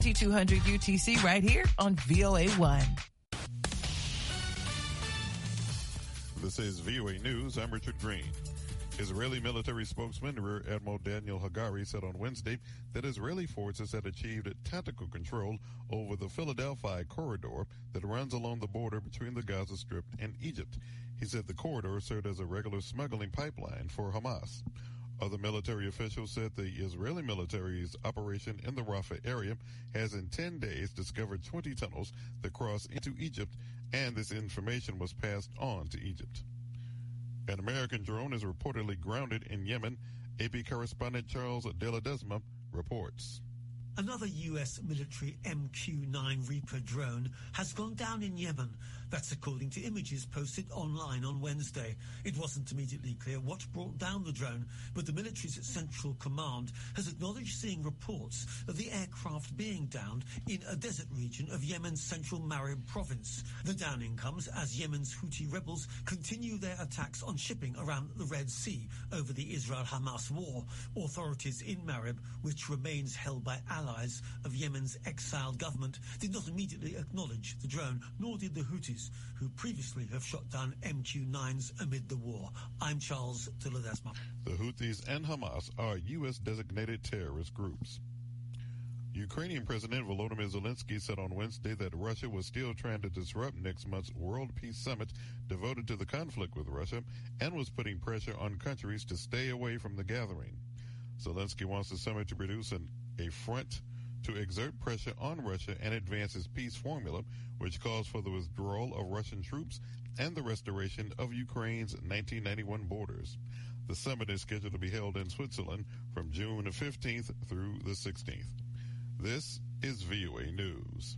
T200 UTC right here on VOA1. This is VOA News. I'm Richard Green. Israeli military spokesman Rear Admiral Daniel Hagari said on Wednesday that Israeli forces had achieved tactical control over the Philadelphia corridor that runs along the border between the Gaza Strip and Egypt. He said the corridor served as a regular smuggling pipeline for Hamas. Other military officials said the Israeli military's operation in the Rafah area has in 10 days discovered 20 tunnels that cross into Egypt, and this information was passed on to Egypt. An American drone is reportedly grounded in Yemen. AP correspondent Charles De La Desma reports. Another U.S. military MQ-9 Reaper drone has gone down in Yemen. That's according to images posted online on Wednesday. It wasn't immediately clear what brought down the drone, but the military's Central Command has acknowledged seeing reports of the aircraft being downed in a desert region of Yemen's central Marib province. The downing comes as Yemen's Houthi rebels continue their attacks on shipping around the Red Sea over the Israel-Hamas war. Authorities in Marib, which remains held by allies of Yemen's exiled government, did not immediately acknowledge the drone, nor did the Houthis, who previously have shot down MQ-9s amid the war. I'm Charles De La Desma. The Houthis and Hamas are U.S.-designated terrorist groups. Ukrainian President Volodymyr Zelensky said on Wednesday that Russia was still trying to disrupt next month's World Peace Summit devoted to the conflict with Russia and was putting pressure on countries to stay away from the gathering. Zelensky wants the summit to produce a front to exert pressure on Russia and advance its peace formula, which calls for the withdrawal of Russian troops and the restoration of Ukraine's 1991 borders. The summit is scheduled to be held in Switzerland from June 15th through the 16th. This is VOA News.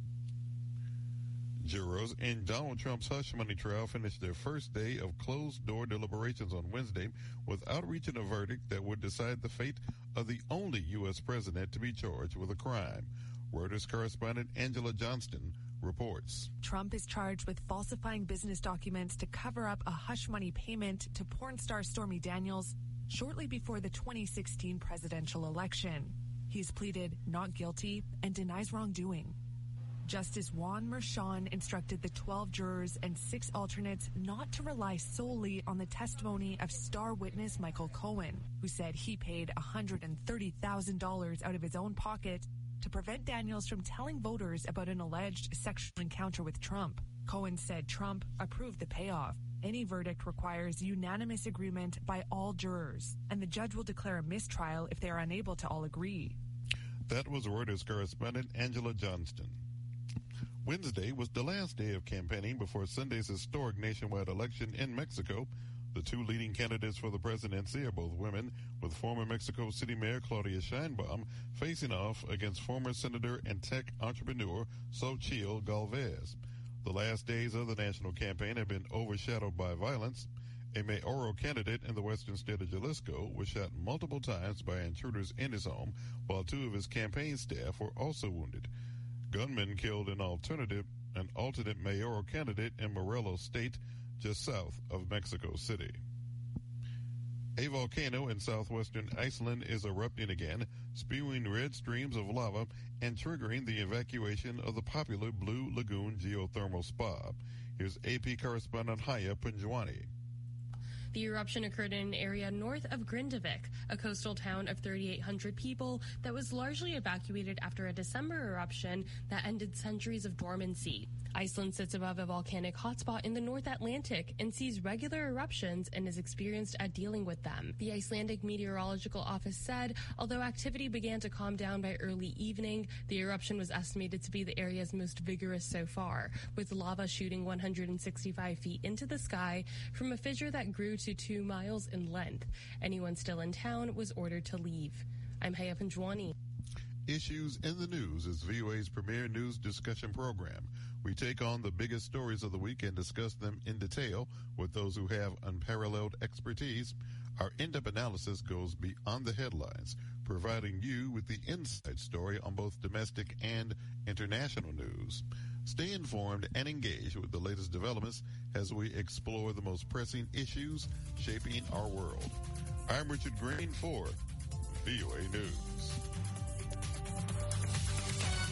Jurors in Donald Trump's hush money trial finished their first day of closed-door deliberations on Wednesday without reaching a verdict that would decide the fate of the only U.S. president to be charged with a crime. Reuters correspondent Angela Johnston reports. Trump is charged with falsifying business documents to cover up a hush money payment to porn star Stormy Daniels shortly before the 2016 presidential election. He's pleaded not guilty and denies wrongdoing. Justice Juan Merchan instructed the 12 jurors and 6 alternates not to rely solely on the testimony of star witness Michael Cohen, who said he paid $130,000 out of his own pocket to prevent Daniels from telling voters about an alleged sexual encounter with Trump. Cohen said Trump approved the payoff. Any verdict requires unanimous agreement by all jurors, and the judge will declare a mistrial if they are unable to all agree. That was Reuters correspondent Angela Johnston. Wednesday was the last day of campaigning before Sunday's historic nationwide election in Mexico. The two leading candidates for the presidency are both women, with former Mexico City Mayor Claudia Sheinbaum facing off against former Senator and tech entrepreneur Xochitl Galvez. The last days of the national campaign have been overshadowed by violence. A mayoral candidate in the western state of Jalisco was shot multiple times by intruders in his home, while 2 of his campaign staff were also wounded. Gunmen killed an alternate mayoral candidate in Morelos State, just south of Mexico City. A volcano in southwestern Iceland is erupting again, spewing red streams of lava and triggering the evacuation of the popular Blue Lagoon geothermal spa. Here's AP correspondent Haya Punjwani. The eruption occurred in an area north of Grindavik, a coastal town of 3,800 people that was largely evacuated after a December eruption that ended centuries of dormancy. Iceland sits above a volcanic hotspot in the North Atlantic and sees regular eruptions and is experienced at dealing with them. The Icelandic Meteorological Office said, although activity began to calm down by early evening, the eruption was estimated to be the area's most vigorous so far, with lava shooting 165 feet into the sky from a fissure that grew to 2 miles in length. Anyone still in town was ordered to leave. I'm Haya Punjwani. Issues in the News is VOA's premier news discussion program. We take on the biggest stories of the week and discuss them in detail with those who have unparalleled expertise. Our in-depth analysis goes beyond the headlines, providing you with the inside story on both domestic and international news. Stay informed and engaged with the latest developments as we explore the most pressing issues shaping our world. I'm Richard Green for VOA News.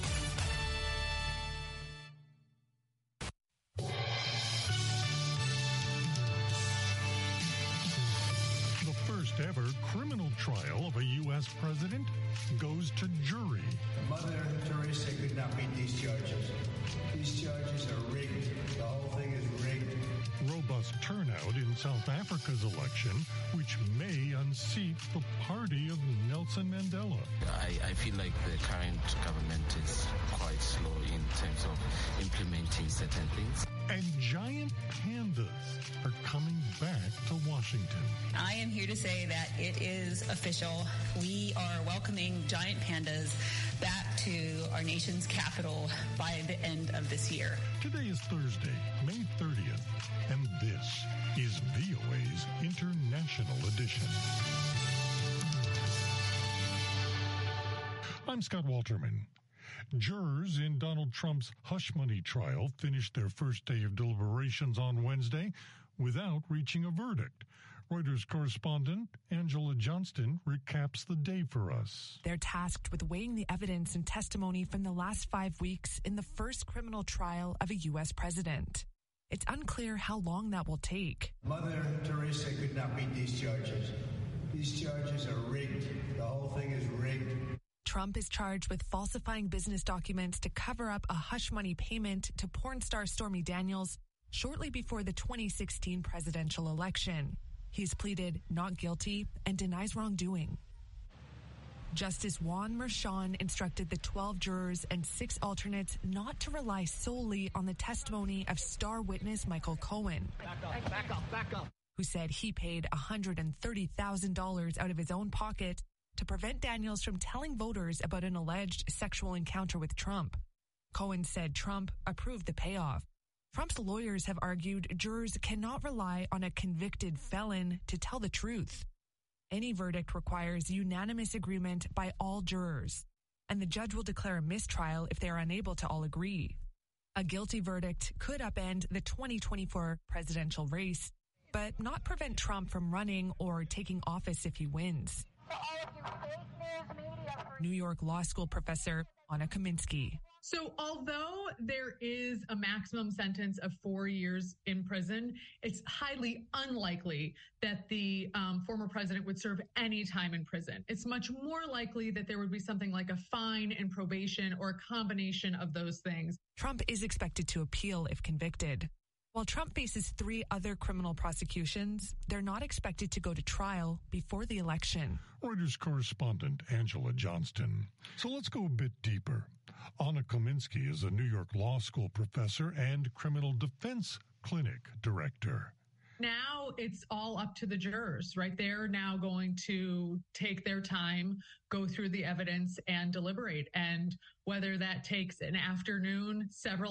ever criminal trial of a U.S. president goes to jury. Mother Teresa could not beat these charges. These charges are rigged. The whole thing is rigged. Robust turnout in South Africa's election, which may unseat the party of Nelson Mandela. I feel like the current government is quite slow in terms of implementing certain things. And giant pandas are coming back to Washington. I am here to say that it is official. We are welcoming giant pandas back to our nation's capital by the end of this year. Today is Thursday, May 30th, and this is VOA's International Edition. I'm Scott Walterman. Jurors in Donald Trump's hush money trial finished their first day of deliberations on Wednesday without reaching a verdict. Reuters correspondent Angela Johnston recaps the day for us. They're tasked with weighing the evidence and testimony from the last 5 weeks in the first criminal trial of a U.S. president. It's unclear how long that will take. Mother Teresa could not beat these charges. These charges are rigged. The whole thing is rigged. Trump is charged with falsifying business documents to cover up a hush money payment to porn star Stormy Daniels shortly before the 2016 presidential election. He's pleaded not guilty and denies wrongdoing. Justice Juan Merchan instructed the 12 jurors and 6 alternates not to rely solely on the testimony of star witness Michael Cohen, Back up. who said he paid $130,000 out of his own pocket to prevent Daniels from telling voters about an alleged sexual encounter with Trump. Cohen said Trump approved the payoff. Trump's lawyers have argued jurors cannot rely on a convicted felon to tell the truth. Any verdict requires unanimous agreement by all jurors, and the judge will declare a mistrial if they are unable to all agree. A guilty verdict could upend the 2024 presidential race, but not prevent Trump from running or taking office if he wins. New York Law School professor Anna Kaminsky. So although there is a maximum sentence of 4 years in prison, it's highly unlikely that the former president would serve any time in prison. It's much more likely that there would be something like a fine and probation or a combination of those things. Trump is expected to appeal if convicted. While Trump faces 3 other criminal prosecutions, they're not expected to go to trial before the election. Reuters correspondent Angela Johnston. So let's go a bit deeper. Anna Kaminsky is a New York Law School professor and criminal defense clinic director. Now it's all up to the jurors, right? They're now going to take their time, go through the evidence, and deliberate. And whether that takes an afternoon,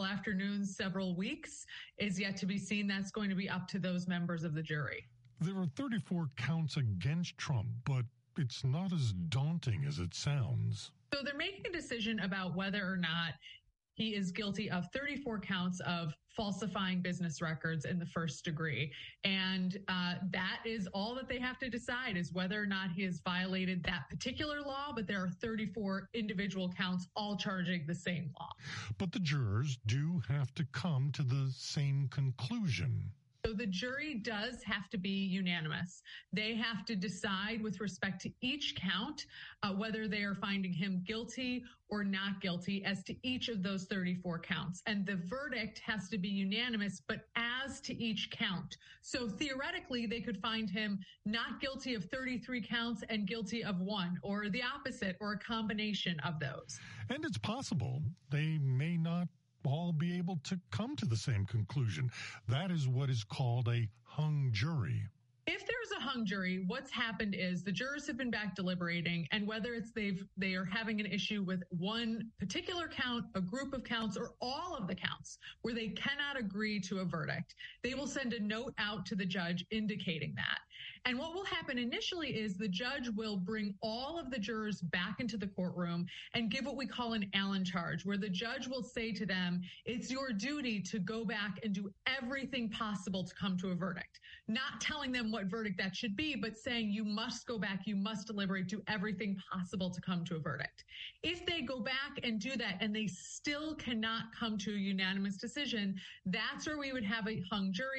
several weeks is yet to be seen. That's going to be up to those members of the jury. There are 34 counts against Trump, but it's not as daunting as it sounds. So they're making a decision about whether or not he is guilty of 34 counts of falsifying business records in the first degree. And that is all that they have to decide, is whether or not he has violated that particular law. But there are 34 individual counts all charging the same law. But the jurors do have to come to the same conclusion. So the jury does have to be unanimous. They have to decide with respect to each count whether they are finding him guilty or not guilty as to each of those 34 counts. And the verdict has to be unanimous, but as to each count. So theoretically, they could find him not guilty of 33 counts and guilty of 1, or the opposite, or a combination of those. And it's possible they may not all be able to come to the same conclusion. That is what is called a hung jury. If there's a hung jury, what's happened is the jurors have been back deliberating, and whether it's they are having an issue with one particular count, a group of counts, or all of the counts where they cannot agree to a verdict, they will send a note out to the judge indicating that. And what will happen initially is the judge will bring all of the jurors back into the courtroom and give what we call an Allen charge, where the judge will say to them, it's your duty to go back and do everything possible to come to a verdict. Not telling them what verdict that should be, but saying you must go back, you must deliberate, do everything possible to come to a verdict. If they go back and do that and they still cannot come to a unanimous decision, that's where we would have a hung jury.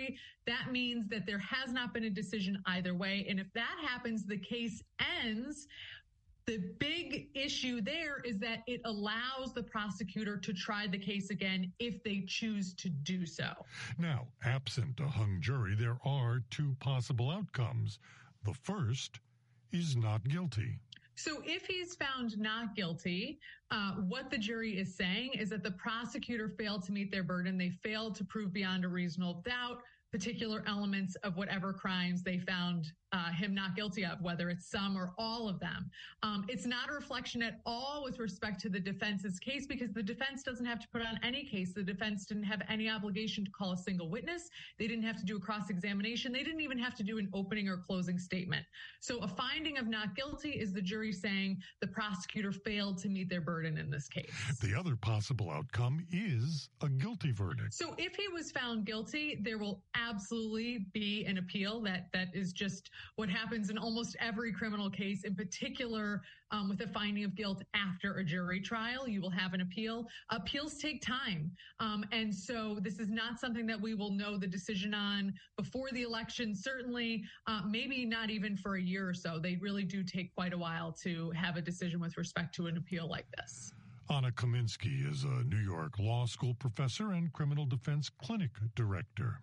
that means that there has not been a decision either way. And if that happens, the case ends. The big issue there is that it allows the prosecutor to try the case again if they choose to do so. Now, absent a hung jury, there are two possible outcomes. The first is not guilty. So if he's found not guilty, what the jury is saying is that the prosecutor failed to meet their burden. They failed to prove beyond a reasonable doubt particular elements of whatever crimes they found him not guilty of, whether it's some or all of them. It's not a reflection at all with respect to the defense's case, because the defense doesn't have to put on any case. The defense didn't have any obligation to call a single witness. They didn't have to do a cross-examination. They didn't even have to do an opening or closing statement. So a finding of not guilty is the jury saying the prosecutor failed to meet their burden in this case. The other possible outcome is a guilty verdict. So if he was found guilty, there will absolutely be an appeal. That is just what happens in almost every criminal case, in particular with a finding of guilt after a jury trial. You will have an appeal. Appeals take time. And so this is not something that we will know the decision on before the election, certainly maybe not even for a year or so. They really do take quite a while to have a decision with respect to an appeal like this. Anna Kaminsky is a New York Law School professor and criminal defense clinic director.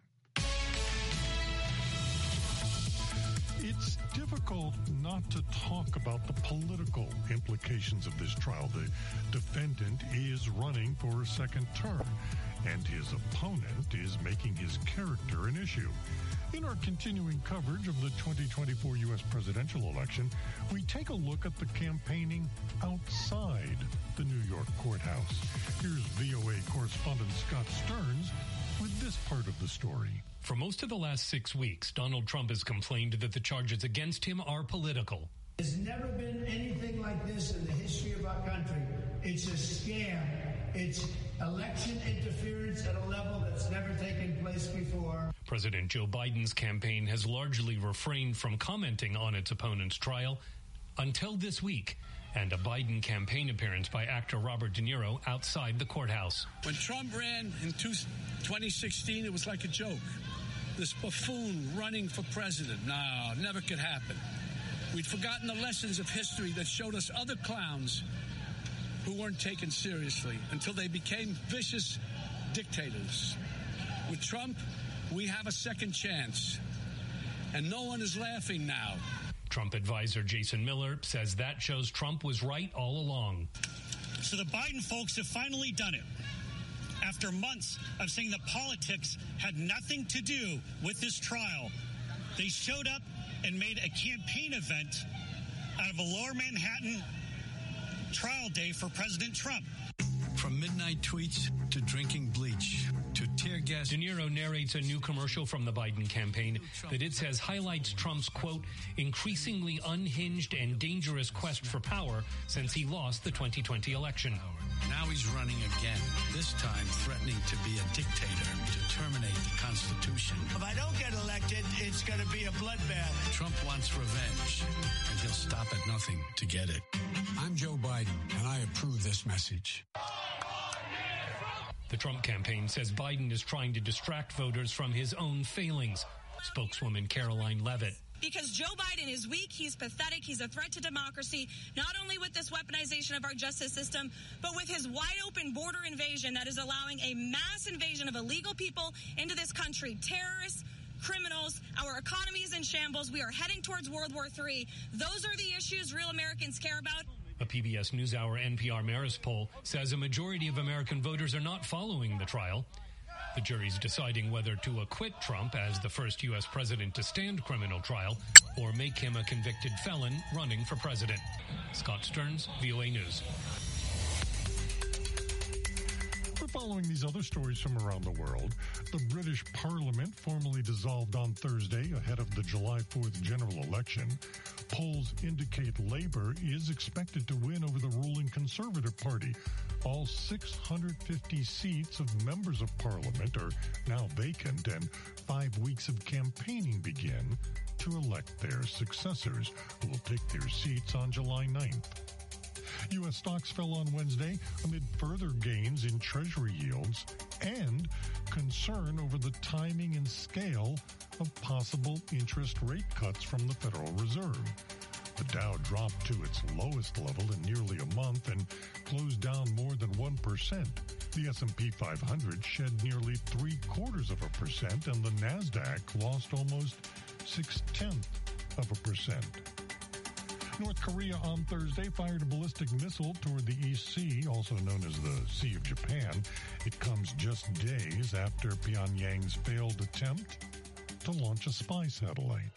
It's difficult not to talk about the political implications of this trial. The defendant is running for a second term, and his opponent is making his character an issue. In our continuing coverage of the 2024 U.S. presidential election, we take a look at the campaigning outside the New York courthouse. Here's VOA correspondent Scott Stearns with this part of the story. For most of the last 6 weeks, Donald Trump has complained that the charges against him are political. There's never been anything like this in the history of our country. It's a scam. It's election interference at a level that's never taken place before. President Joe Biden's campaign has largely refrained from commenting on its opponent's trial until this week, and a Biden campaign appearance by actor Robert De Niro outside the courthouse. When Trump ran in 2016, it was like a joke. This buffoon running for president. No, never could happen. We'd forgotten the lessons of history that showed us other clowns who weren't taken seriously until they became vicious dictators. With Trump, we have a second chance, and no one is laughing now. Trump advisor Jason Miller says that shows Trump was right all along. So the Biden folks have finally done it. After months of saying that politics had nothing to do with this trial, they showed up and made a campaign event out of a Lower Manhattan trial day for President Trump. From midnight tweets to drinking bleach to tear gas. De Niro narrates a new commercial from the Biden campaign that it says highlights Trump's, quote, increasingly unhinged and dangerous quest for power since he lost the 2020 election. Now he's running again, this time threatening to be a dictator, to terminate the Constitution. If I don't get elected, it's going to be a bloodbath. Trump wants revenge, and he'll stop at nothing to get it. I'm Joe Biden, and I approve this message. The Trump campaign says Biden is trying to distract voters from his own failings. Spokeswoman Caroline Levitt. Because Joe Biden is weak, he's pathetic, he's a threat to democracy, not only with this weaponization of our justice system, but with his wide open border invasion that is allowing a mass invasion of illegal people into this country, terrorists, criminals, our economy is in shambles, we are heading towards World War III. Those are the issues real Americans care about. A PBS NewsHour NPR Marist poll says a majority of American voters are not following the trial. The jury's deciding whether to acquit Trump as the first U.S. president to stand criminal trial or make him a convicted felon running for president. Scott Stearns, VOA News. We're following these other stories from around the world. The British Parliament formally dissolved on Thursday ahead of the July 4th general election. Polls indicate Labour is expected to win over the ruling Conservative Party. All 650 seats of members of Parliament are now vacant, and 5 weeks of campaigning begin to elect their successors, who will take their seats on July 9th. U.S. stocks fell on Wednesday amid further gains in Treasury yields and concern over the timing and scale of possible interest rate cuts from the Federal Reserve. The Dow dropped to its lowest level in nearly a month and closed down more than 1%. The S&P 500 shed nearly 0.75%, and the Nasdaq lost almost 0.6%. North Korea on Thursday fired a ballistic missile toward the East Sea, also known as the Sea of Japan. It comes just days after Pyongyang's failed attempt to launch a spy satellite.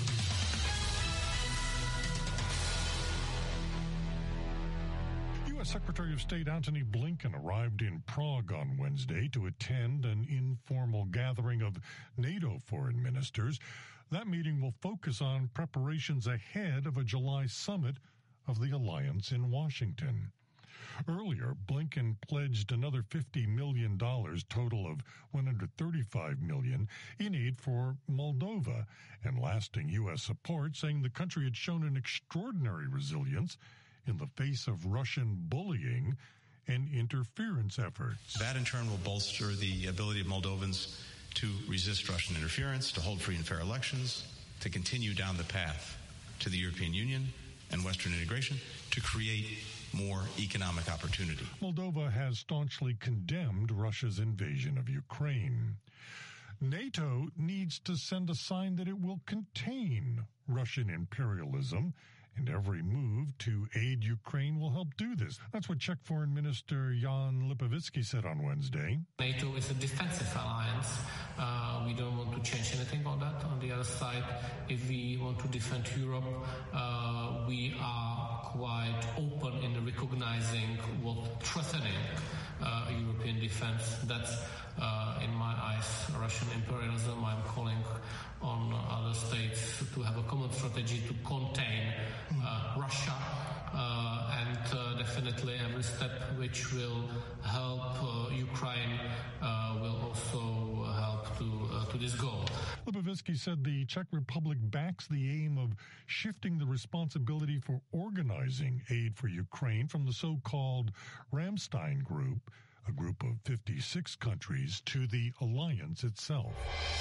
U.S. Secretary of State Antony Blinken arrived in Prague on Wednesday to attend an informal gathering of NATO foreign ministers. That meeting will focus on preparations ahead of a July summit of the alliance in Washington. Earlier, Blinken pledged another $50 million, total of $135 million, in aid for Moldova and lasting U.S. support, saying the country had shown an extraordinary resilience in the face of Russian bullying and interference efforts. That, in turn, will bolster the ability of Moldovans to resist Russian interference, to hold free and fair elections, to continue down the path to the European Union and Western integration, to create more economic opportunity. Moldova has staunchly condemned Russia's invasion of Ukraine. NATO needs to send a sign that it will contain Russian imperialism, and every move to aid Ukraine will help do this. That's what Czech Foreign Minister Jan Lipovitsky said on Wednesday. NATO is a defensive alliance. We don't want to change anything on that. On the other side, if we want to defend Europe, we are quite open in recognizing what threatening European defense. That's, in my eyes, Russian imperialism. I'm calling on other states to have a common strategy to contain Russia, and definitely every step which will help Ukraine will also help to this goal. Lipovitsky said the Czech Republic backs the aim of shifting the responsibility for organizing aid for Ukraine from the so-called Ramstein Group, a group of 56 countries, to the alliance itself.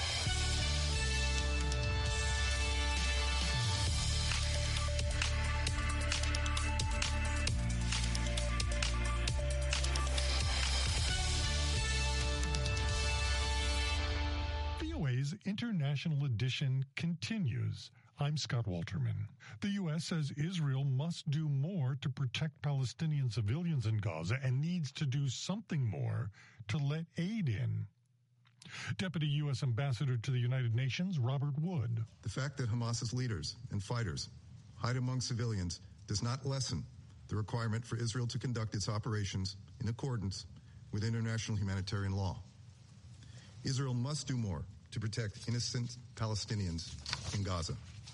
VOA's International Edition continues. I'm Scott Walterman. The U.S. says Israel must do more to protect Palestinian civilians in Gaza and needs to do something more to let aid in. Deputy U.S. Ambassador to the United Nations, Robert Wood. The fact that Hamas's leaders and fighters hide among civilians does not lessen the requirement for Israel to conduct its operations in accordance with international humanitarian law. Israel must do more to protect innocent Palestinians in Gaza.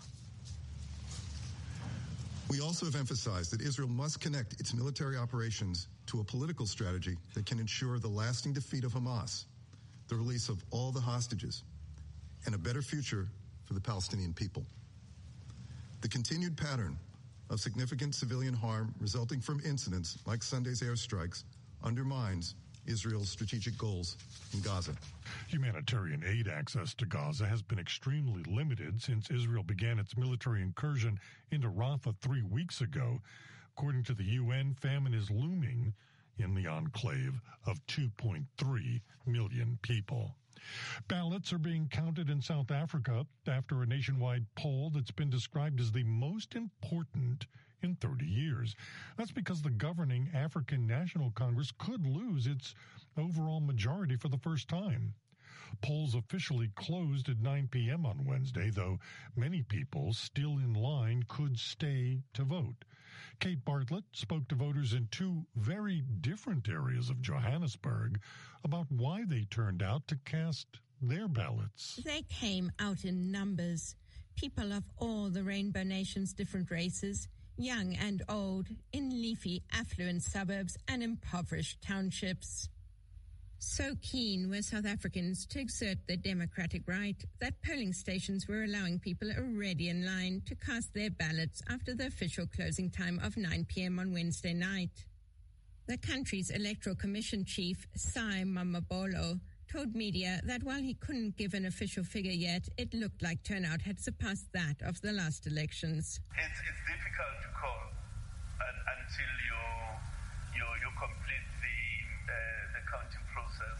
We also have emphasized that Israel must connect its military operations to a political strategy that can ensure the lasting defeat of Hamas, the release of all the hostages, and a better future for the Palestinian people. The continued pattern of significant civilian harm resulting from incidents like Sunday's airstrikes undermines Israel's strategic goals in Gaza. Humanitarian aid access to Gaza has been extremely limited since Israel began its military incursion into Rafah 3 weeks ago. According to the UN, famine is looming in the enclave of 2.3 million people. Ballots are being counted in South Africa after a nationwide poll that's been described as the most important in 30 years. That's because the governing African National Congress could lose its overall majority for the first time. Polls officially closed at 9 p.m. on Wednesday, though many people still in line could stay to vote. Kate Bartlett spoke to voters in two very different areas of Johannesburg about why they turned out to cast their ballots. They came out in numbers, people of all the Rainbow Nation's different races, young and old, in leafy, affluent suburbs and impoverished townships. So keen were South Africans to exert their democratic right that polling stations were allowing people already in line to cast their ballots after the official closing time of 9 p.m. on Wednesday night. The country's Electoral Commission chief, Sai Mamabolo, told media that while he couldn't give an official figure yet, it looked like turnout had surpassed that of the last elections. It's difficult to call until you complete the counting process.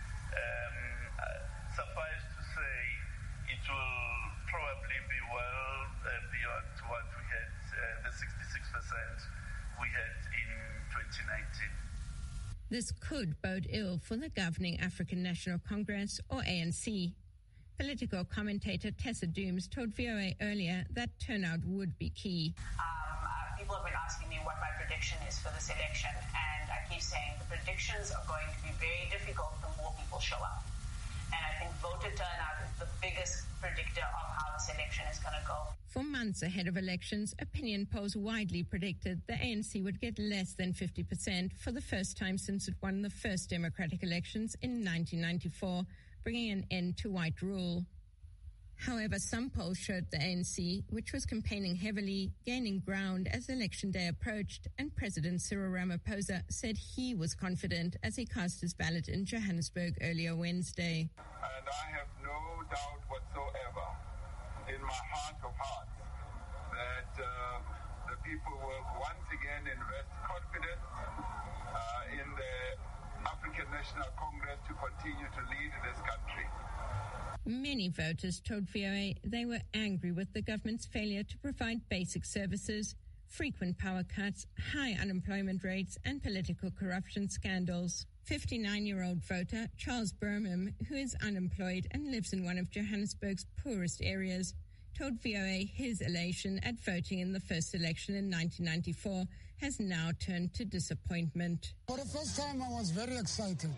Suffice to say, it will probably be well beyond what we had, the 66% we had in 2019. This could bode ill for the governing African National Congress, or ANC. Political commentator Tessa Dooms told VOA earlier that turnout would be key. People have been asking me what my prediction is for this election, and I keep saying the predictions are going to be very difficult the more people show up. And I think voter turnout is the biggest predictor of how this election is going to go. For months ahead of elections, opinion polls widely predicted the ANC would get less than 50% for the first time since it won the first democratic elections in 1994, bringing an end to white rule. However, some polls showed the ANC, which was campaigning heavily, gaining ground as election day approached, and President Cyril Ramaphosa said he was confident as he cast his ballot in Johannesburg earlier Wednesday. And I have no doubt whatsoever in my heart of hearts that the people will once again invest confidence in the African National Congress to continue to lead this country. Many voters told VOA they were angry with the government's failure to provide basic services, frequent power cuts, high unemployment rates, and political corruption scandals. 59-year-old voter Charles Burham, who is unemployed and lives in one of Johannesburg's poorest areas, told VOA his elation at voting in the first election in 1994 has now turned to disappointment. For the first time, I was very excited,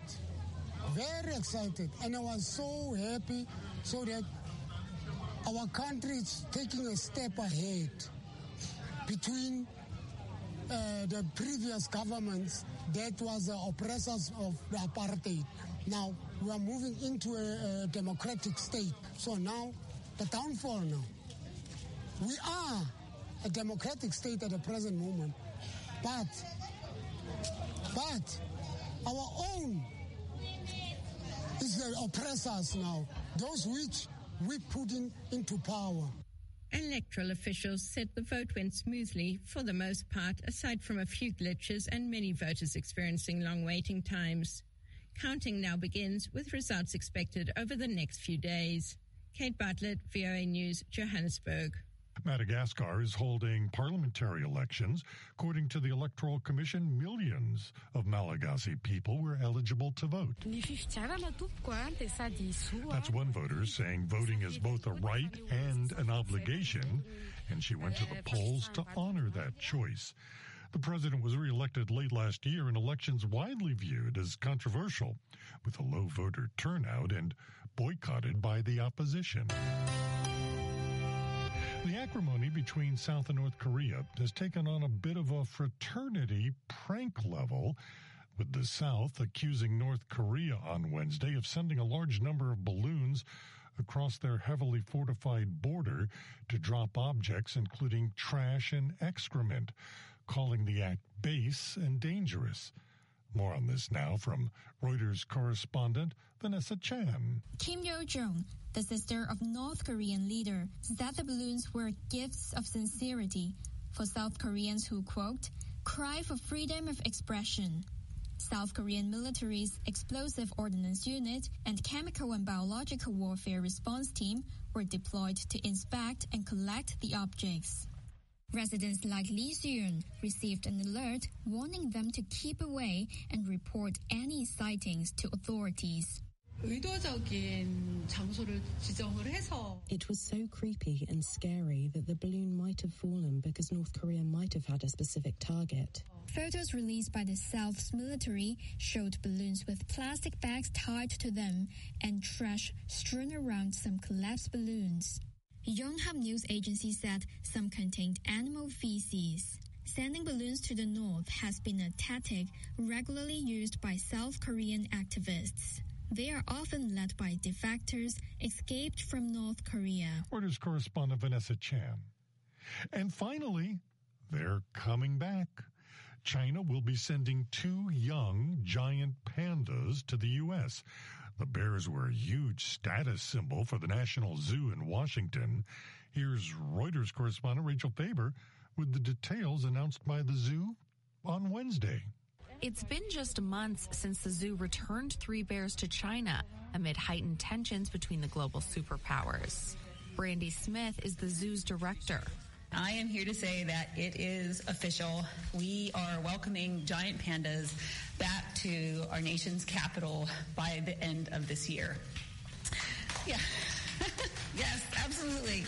and I was so happy so that our country is taking a step ahead between the previous governments that was the oppressors of the apartheid. Now we are moving into a democratic state. So now the downfall now. We are a democratic state at the present moment, but our own is the oppressors now, those which we put into power. Electoral officials said the vote went smoothly for the most part, aside from a few glitches and many voters experiencing long waiting times. Counting now begins, with results expected over the next few days. Kate Bartlett, VOA News, Johannesburg. Madagascar is holding parliamentary elections. According to the Electoral Commission, millions of Malagasy people were eligible to vote. That's one voter saying voting is both a right and an obligation, and she went to the polls to honor that choice. The president was re-elected late last year in elections widely viewed as controversial, with a low voter turnout and boycotted by the opposition. The acrimony between South and North Korea has taken on a bit of a fraternity prank level, with the South accusing North Korea on Wednesday of sending a large number of balloons across their heavily fortified border to drop objects, including trash and excrement, calling the act base and dangerous. More on this now from Reuters correspondent Vanessa Chan. Kim Yo-jong, the sister of North Korean leader, said the balloons were gifts of sincerity for South Koreans who, quote, cry for freedom of expression. South Korean military's Explosive Ordnance Unit and Chemical and Biological Warfare Response Team were deployed to inspect and collect the objects. Residents like Lee Seung received an alert warning them to keep away and report any sightings to authorities. It was so creepy and scary that the balloon might have fallen because North Korea might have had a specific target. Photos released by the South's military showed balloons with plastic bags tied to them and trash strewn around some collapsed balloons. Yonhap News Agency said some contained animal feces. Sending balloons to the north has been a tactic regularly used by South Korean activists. They are often led by defectors escaped from North Korea. Reuters correspondent Vanessa Chan. And finally, they're coming back. China will be sending 2 young giant pandas to the U.S. The bears were a huge status symbol for the National Zoo in Washington. Here's Reuters correspondent Rachel Faber with the details announced by the zoo on Wednesday. It's been just months since the zoo returned 3 bears to China amid heightened tensions between the global superpowers. Brandy Smith is the zoo's director. I am here to say that it is official. We are welcoming giant pandas back to our nation's capital by the end of this year. Yeah. Yes, absolutely.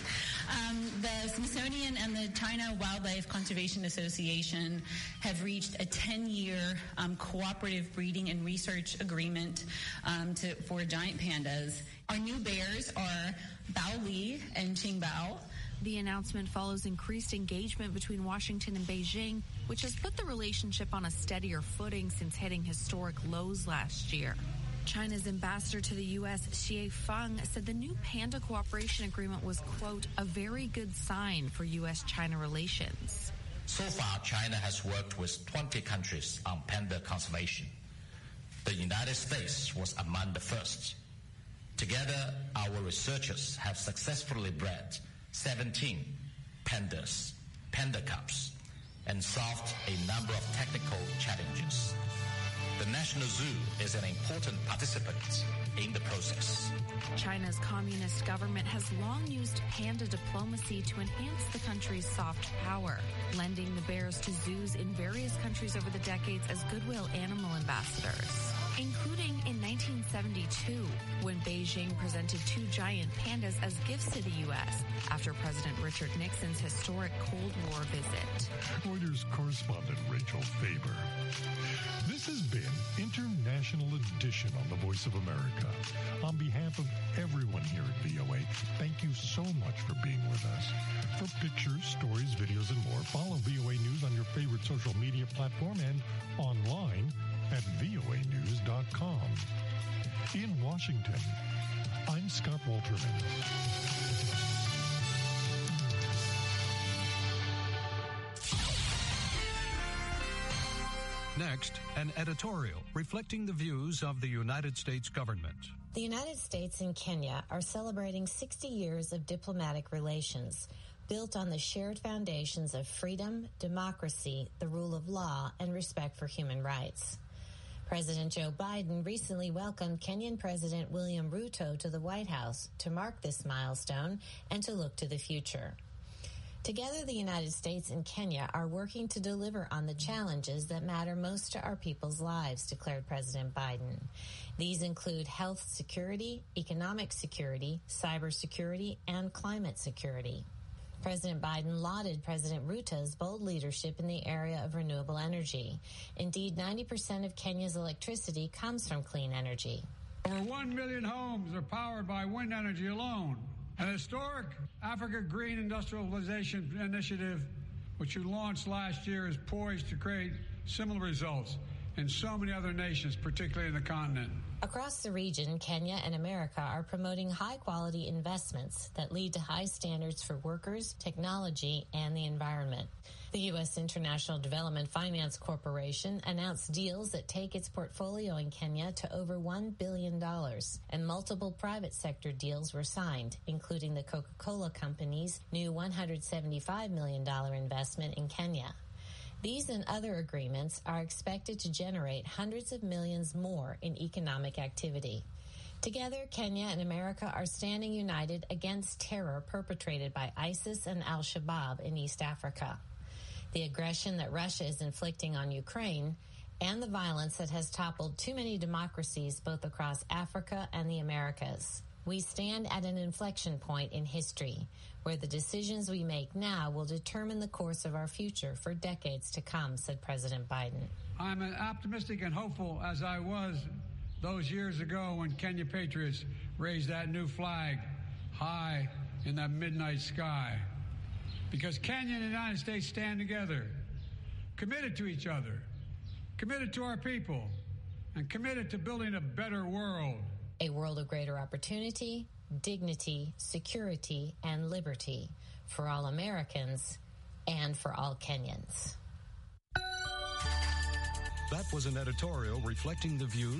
The Smithsonian and the China Wildlife Conservation Association have reached a 10-year cooperative breeding and research agreement for giant pandas. Our new bears are Bao Li and Qingbao. The announcement follows increased engagement between Washington and Beijing, which has put the relationship on a steadier footing since hitting historic lows last year. China's ambassador to the U.S., Xie Feng, said the new panda cooperation agreement was, quote, a very good sign for U.S.-China relations. So far, China has worked with 20 countries on panda conservation. The United States was among the first. Together, our researchers have successfully bred 17 pandas, panda cubs, and solved a number of technical challenges. The National Zoo is an important participant in the process. China's communist government has long used panda diplomacy to enhance the country's soft power, lending the bears to zoos in various countries over the decades as goodwill animal ambassadors, including in 1972, when Beijing presented 2 giant pandas as gifts to the U.S. after President Richard Nixon's historic Cold War visit. Reuters correspondent Rachel Faber. This has been International Edition on the Voice of America. On behalf of everyone here at VOA, thank you so much for being with us. For pictures, stories, videos, and more, follow VOA News on your favorite social media platform and online at voanews.com. In Washington, I'm Scott Walterman. Next, an editorial reflecting the views of the United States government. The United States and Kenya are celebrating 60 years of diplomatic relations, built on the shared foundations of freedom, democracy, the rule of law, and respect for human rights. President Joe Biden recently welcomed Kenyan President William Ruto to the White House to mark this milestone and to look to the future. Together, the United States and Kenya are working to deliver on the challenges that matter most to our people's lives, declared President Biden. These include health security, economic security, cybersecurity, and climate security. President Biden lauded President Ruto's bold leadership in the area of renewable energy. Indeed, 90% of Kenya's electricity comes from clean energy. Over 1 million homes are powered by wind energy alone. An historic Africa Green Industrialization Initiative, which we launched last year, is poised to create similar results in so many other nations, particularly in the continent. Across the region, Kenya and America are promoting high-quality investments that lead to high standards for workers, technology, and the environment. The U.S. International Development Finance Corporation announced deals that take its portfolio in Kenya to over $1 billion, and multiple private sector deals were signed, including the Coca-Cola Company's new $175 million investment in Kenya. These and other agreements are expected to generate hundreds of millions more in economic activity. Together, Kenya and America are standing united against terror perpetrated by ISIS and al-Shabaab in East Africa, the aggression that Russia is inflicting on Ukraine, and the violence that has toppled too many democracies both across Africa and the Americas. We stand at an inflection point in history, where the decisions we make now will determine the course of our future for decades to come, said President Biden. I'm as optimistic and hopeful as I was those years ago when Kenya patriots raised that new flag high in that midnight sky. Because Kenya and the United States stand together committed to each other, committed to our people, and committed to building a better world. A world of greater opportunity, dignity, security, and liberty for all Americans and for all Kenyans. That was an editorial reflecting the views